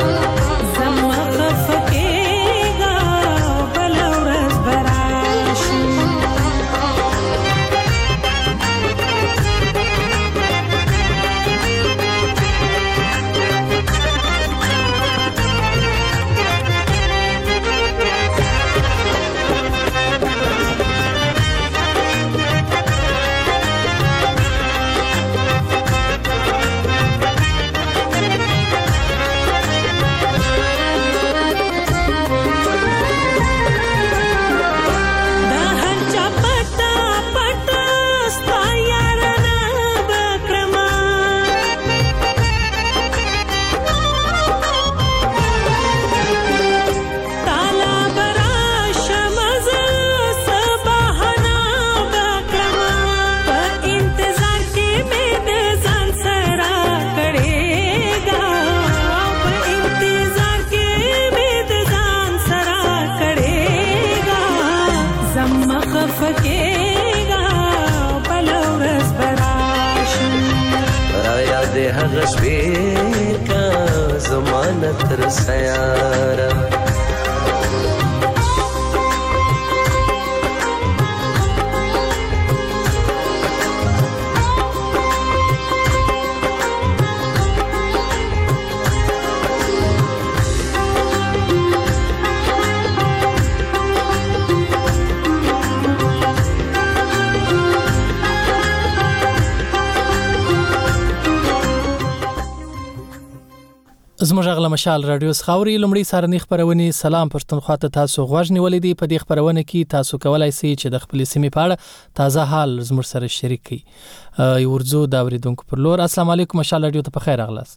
سیارا زموږ غلا مشال رادیو سخاوري لمړی سارنی خبرونه سلام پښتونخوا ته تاسو غوښ نیولې دي په دې خبرونه کې تاسو کولای شئ چې د خپل سیمې په اړه تازه حال زموږ سره شریک کړئ یورزو دا اوریدونکو پر لور السلام علیکم مشال رادیو ته په خیر اغلاست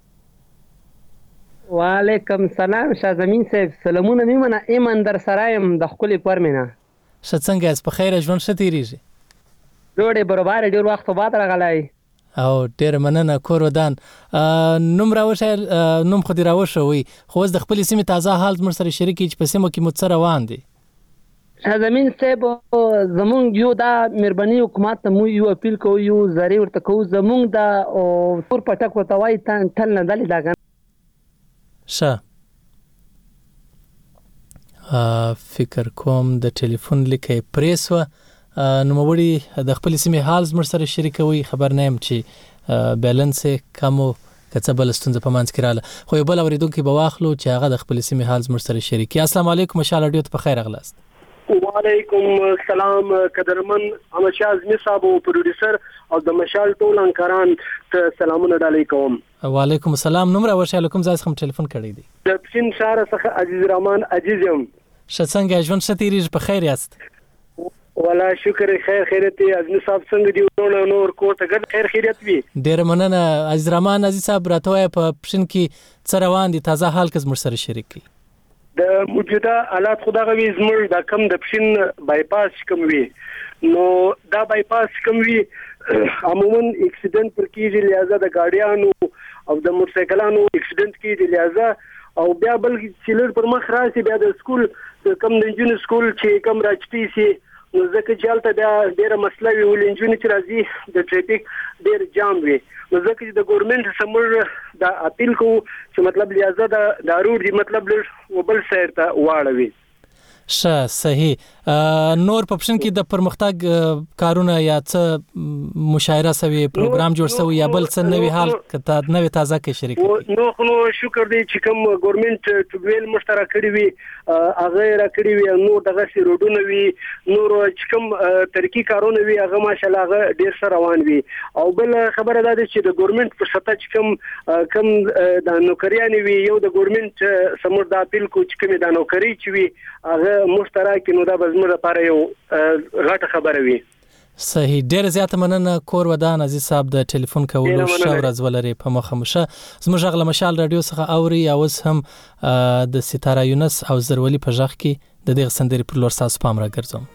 وعلیکم سلام شاه زمین صاحب سلامونه نیمنه ایمن در سرایم د خپل پرمنه شڅنګ اس په خیر ژوند شتیریږي جوړه برابر ډیر وخت بعد راغلای او ډیر مننه کور ودان نوم راوشه نوم خو دی راوشه وي خو د خپل سیمه تازه حال مر سره شریک چې په سیمه کې متصر روان دي زمين صاحب زمون یو دا مهرباني حکومت ته مو یو اپیل کوو یو زری ورته کوو زمون دا پور پټک وتوای تل نه دلی دا شه فکر کوم د ټلیفون لیکه پریس و نو موري د خپل سیمه حال زمر سره شریکوي خبر نه يم چې بیلانس کمو کڅه بلستون په مانځ کې رااله خو یو بل اوریدونکو به واخلو چې هغه د خپل سیمه حال زمر سره شریکي السلام علیکم مشال رادیو ته په خیر اغلاست وعلیکم السلام قدرمن امشاز نصاب او پروډوسر او د مشال ټول انکاران ته سلامونه ډالې کوم وعلیکم السلام نمبر ورشه کوم ځای څخه ټلیفون کړی دی د پښین شهر څخه عزیز رحمان عزیزم شڅنګ ژوند شتیریږي په خیر یاست ولا شکر خیر خیرت از نصاب څنګه دی ورونه نور کوټه ګر خیر خیرت وي ډیر مننه عزیز رحمان عزیز صاحب راته په پښین کې څه روان دي تازه حال کز مر سره شریکي د موجوده حالات خدای غوي زمر د کم د پښین بایپاس کوم وی نو دا بایپاس کوم وی عموما اکسیډنټ پر کیږي لہذا د گاډیانو او د موټرسایکلانو اکسیډنټ کیږي لہذا او بیا بل سیلر پر مخ راسي بیا د سکول کم د انجن سکول چې کم راچتي سي نو ځکه چې هلته بیا ډېره مسله وي ولې نجونې چې راځي د ټریفیک ډېر جام وي نو ځکه چې د ګورنمنټ څخه موږ دا اپیل کوو چې مطلب لہذا دا روډ دی مطلب لږ وبل سایر ته واړوي. ښه صحیح. نور په پښن کې د پرمختګ کارونه یا څه مشاعره سوي پروګرام جوړ سوي یا بل څه نوې حال کته نوې تازه کې شریک دي؟ نو خو شکر دی چې کوم ګورنمنت ټوبویل مشترک کړی وي هغه را کړی وي نو دغه سي روډونه وي نور چې کوم ترقی کارونه وي هغه ماشاءالله هغه ډیر سره روان وي. او بل خبره ده چې د ګورنمنت په سطح چې کوم کوم د نوکریان وي یو د ګورنمنت سمور د اپیل کو چې کوم د نوکری چې وي هغه مشترک نو دا زموږ لپاره یو غټه خبره وي. صحیح. ډېر زیاته مننه کور ودان عزیز صاحب د ټلیفون کولو شو ورځ ولري په مخه مشه زموږ غل مشال رادیو څخه اوري او هم د ستاره یونس او زرولي په ځخ کې د دې سندري پر لور ساس پام را ګرځم.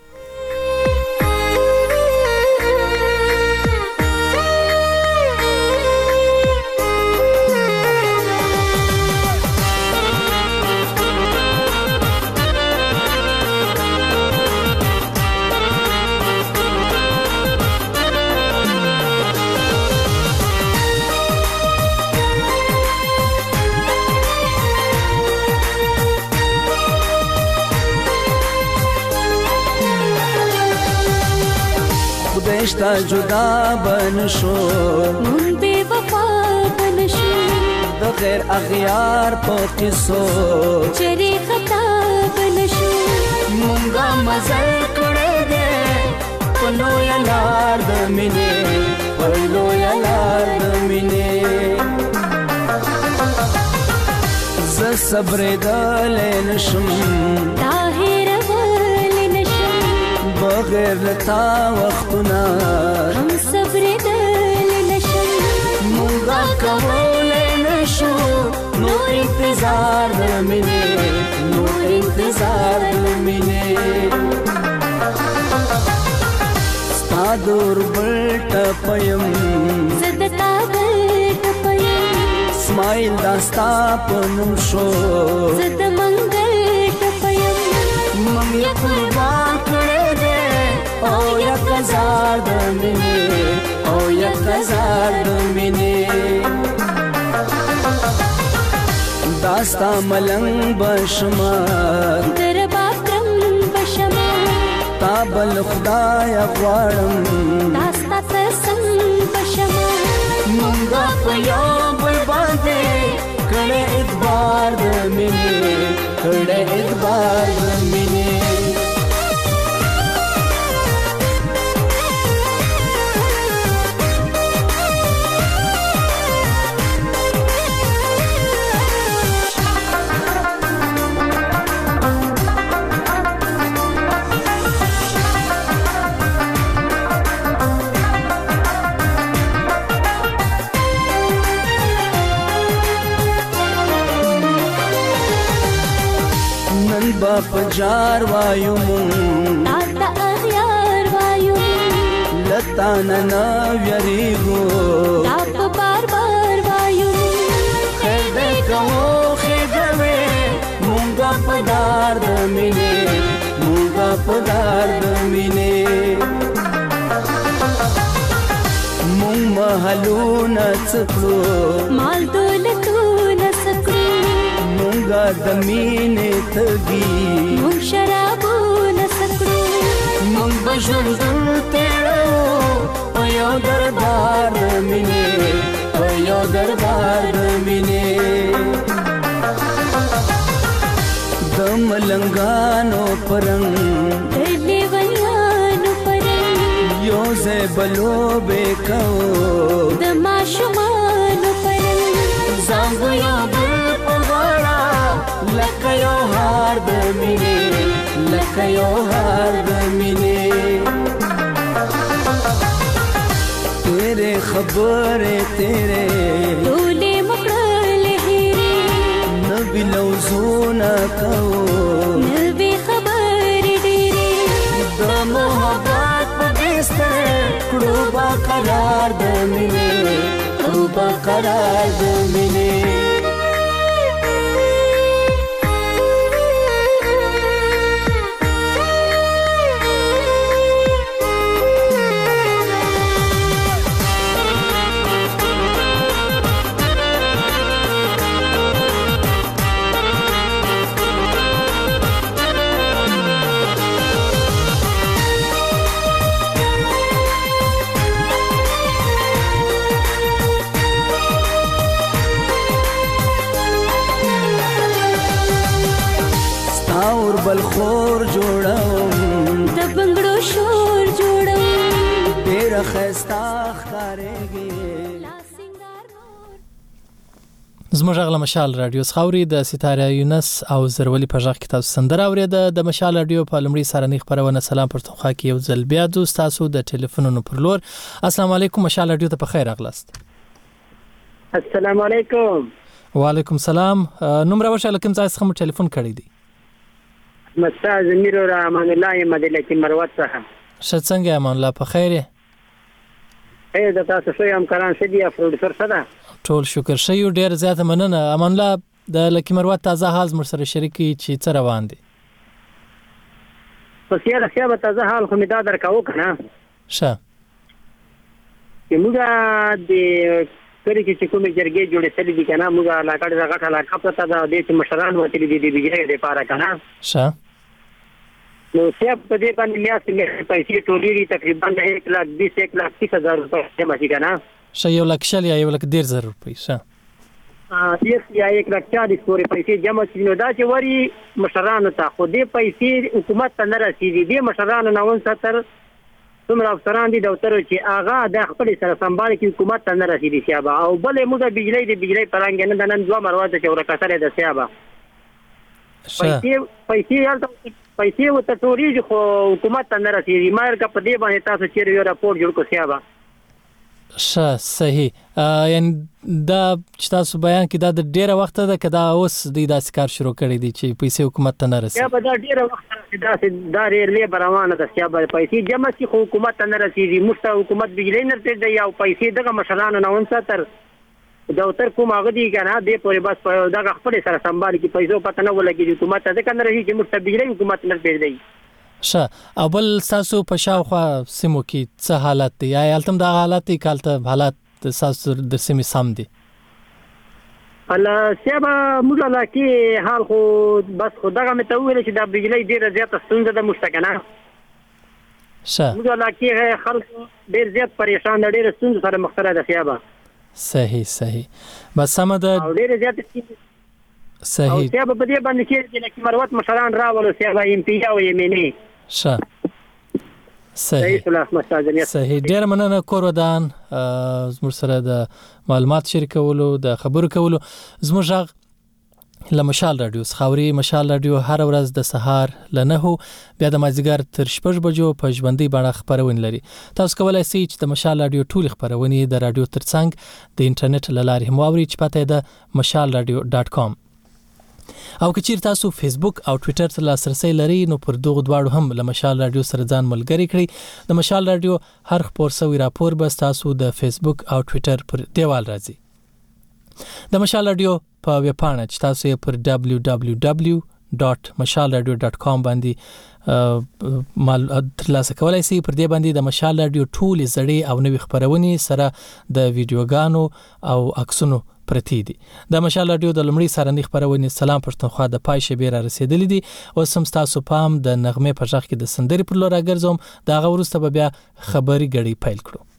خدایشتا جدا بنشو مون بے وفا بنشو د غیر اغیار په قصو چری خطا بنشو مونږه مزل کړه دې پلو یا لار د مینې پلو یا لار د مینې ز صبر دل نشم طاهر ول نشم بغیر لتا وختنا هم صبر دل نشم مونږه کول نشو نو انتظار د مینې نو انتظار د مینې ستا دور بلټ پیم زدتا بلټ پیم اسماعیل داستا پنم شو زد منگل ټپیم مم یا قربان کړه دې او یا کزار د مینې او یا کزار د مینې داستا ملنګ بشما در باکرم بشما تابل خدای غواړم داستا قسم بشما مونږه په یو بل باندې کړه اعتبار د مینې کړه اعتبار د مینې په جار وایو مون تا اغیار وایو لتا ننا ویریگو تا په بار بار وایو خیر دې کوو خیر دې مونږه په دار د مینې مونږه په دار د مینې مونږ محلونه څکړو مال دولتونه څکړو مونږه د مینې تګي مونږ شرابونه څکړو مونږ به ژوند تیرو په یو دربار د مینې په یو دربار د مینې د ملنګانو پرنګ د لیونیانو پرنګ یو ځای بلو به کوو د ماشومانو پرنګ ځان به یو بل په غاړه لکه یو هار د مینې لکه یو هار د مینې تیرې خبرې تیرې ټولې مکړلې هېرې نبي لوزونه کوو نبي خبرې ډېرې د محبت په بستر کړو با قرار د مینې کړو با قرار د مینې خور بل خور جوړم د بنگړو شور جوړم ډېر ښایسته ښکارېږي. زموږ غږ له مشال رادیو څخه اوري د ستاره یونس او زرولي په غږ کې تاسو سندره اورېده. د مشال رادیو په لومړي سرنۍ خپرونه سلام پښتونخوا کې یو ځل بیا دوست تاسو د ټلیفونونو پر لور. السلام علیکم مشال رادیو ته په خیر راغلاست. السلام علیکم. وعلیکم سلام. نوم راوښه لکه ځای څخه مو ټلیفون کړی دی؟ مستاز امیر رحمان الله مدله کې مروت څخه. ښه څنګه امان الله په خیر یې؟ اې د تاسو څو یم کاران شدي افروډ سره ده. ټول شکر شي ډیر زیاته مننه. امان الله د لکی مروت تازه حال مر سره شریکي چې څه روان دي؟ پس یې راځه به تازه حال خو می دا درکاو کنه. ښه. چې موږ د کړي چې کومې جرګې جوړې سړي دي کنه موږ علاقه د غټه علاقه پته دا د مشران وتلی دي د بجلی د پاره کنه. ښه. نو چې په دې باندې میاشتې پیسې ټولې تقریبا یک لاک بیس یک لاک تیس هزار روپۍ جمع شي کنه. ښه یو لک شل یا یو لک ډیر زر روپۍ. ښه. یک یا یک لاک چالیس پورې پیسې جمع شي نو دا چې وری مشرانو ته خو دې پیسې حکومت ته نه رسیږي. دې مشرانو نه ون ستر څومره افسران دي دفتر چې هغه د خپل سره سمبال کې حکومت ته نه رسیدي سیابه او بلې موږ بجلی د بجلی پرانګ نه د نن دوه مروازه چې ورکسره د سیابه پیسې پیسې یالته پیسې وته ټوري خو حکومت ته نه رسیدي. مایر کا په دې باندې تاسو چیرې یو راپور جوړ کو سیابه. ښه صحیح. یعنی دا چې تاسو بیان کې دا د ډیره وخت ده که دا اوس د داسې کار شروع کړی دی چې پیسې حکومت ته نه رسي؟ یا به دا ډیره وخت دا چې دا ریلې روانه ده چې به پیسې جمع شي خو حکومت ته نه رسیږي. موږ ته حکومت بجلی نه رسیږي یا پیسې دغه مشرانو نه ونساتر دفتر کوم هغه دی کنه دې پورې بس دغه خپل سره سمبال کې پیسې پته نه ولګي حکومت ته ځکه نه رسیږي چې موږ ته بجلی حکومت نه پیژني. ښه. او بل تاسو په شاوخوا سیمو کې څه حالت دی یا التم دا حالت دی کالته حالات تاسو د سیمې سم دي؟ الله سیابه موږ لا کې حال خو بس خدغه مې ته ویل چې دا بجلی ډیره زیاته ستونزه ده مشتکنه. ښه. موږ لا کې خلک ډیر زیات پریشان دي ډیره ستونزه سره مخ سره ده سیابه. صحیح صحیح. بس سم ده. او ډیره زیاته صحیح. او سیابه په دې باندې چې لکه مروت مشران راولو سیابه ایم پی او یمنی. ښه. صحیح صحیح. ډیر مننه کور ودان زموږ سره د معلومات شریکولو د خبرو کولو. زموږ غږ له مشال رادیو څخه اوري. مشال رادیو هر ورځ د سهار له نهو بیا د مازدیګر تر شپږ بجو په ژوندۍ بڼه خپرونه لري. تاسو کولای شئ چې د مشال رادیو ټول خبرونه د رادیو ترڅنګ د انټرنیټ له لارې هم واورئ چې پته ده مشال رادیو ډاټ کام. او که چیرې تاسو فیسبوک او ټوئیټر ته لاسرسي لرئ نو پر دغه دواړو هم له مشال رادیو سره ځان ملګری کړئ. د مشال رادیو هر خبر سوي راپور به تاسو د فیسبوک او ټوئیټر پر دیوال راځي. د مشال رادیو په ویب پاڼه چې تاسو یې پر دبلیو دبلیو دبلیو ډاټ مشال رادیو ډاټ کام باندې مال ترلاسه کولای شئ. پر دې باندې د مشال رادیو ټول زړې او نوې خبرونه سره د ویډیوګانو او عکسونو پرتی دي. د مشال رادیو د لومړي سرنۍ خبرونه سلام پښتونخوا د پای شبیر را رسیدلې دي. اوس هم تاسو پام د نغمه په ځخ کې د سندري پر لور راګرځوم. دا غوړسته بیا خبري غړي پیل کړو.